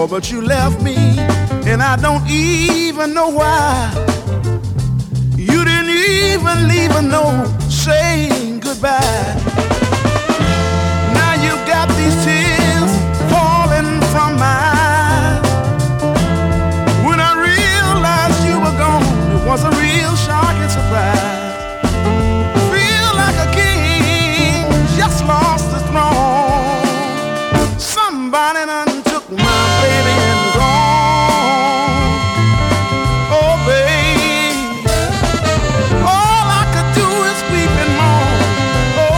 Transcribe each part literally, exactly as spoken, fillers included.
but you left me, and I don't even know why. You didn't even leave a note saying goodbye. Now you got these tears falling from my eyes. When I realized you were gone, it was a real shocking surprise. Feel like a king just lost his throne. Somebody done took my baby and gone. Oh, babe, all I could do is weep and mourn. Oh,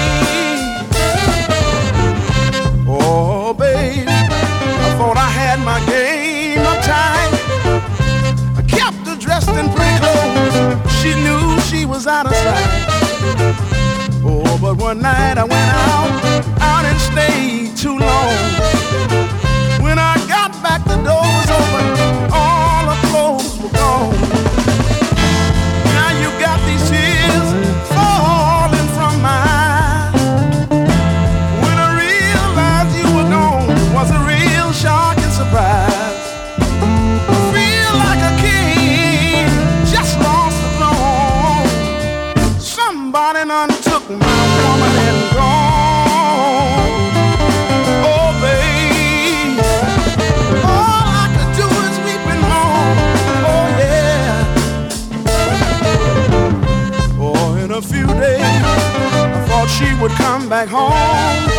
babe, oh, babe, I thought I had my game uptight. I kept her dressed in pretty clothes. She knew she was out of sight. Oh, but one night I went out, out and stayed too long. When I got back, the door was open, all the clothes were gone. Now you got these tears falling from my eyes. When I realized you were gone, it was a real shocking surprise. I feel like a king just lost the throne. Somebody done took my woman and gone. Oh, babe, all I could do is weep and mourn. Oh, yeah. Oh, in a few days, I thought she would come back home.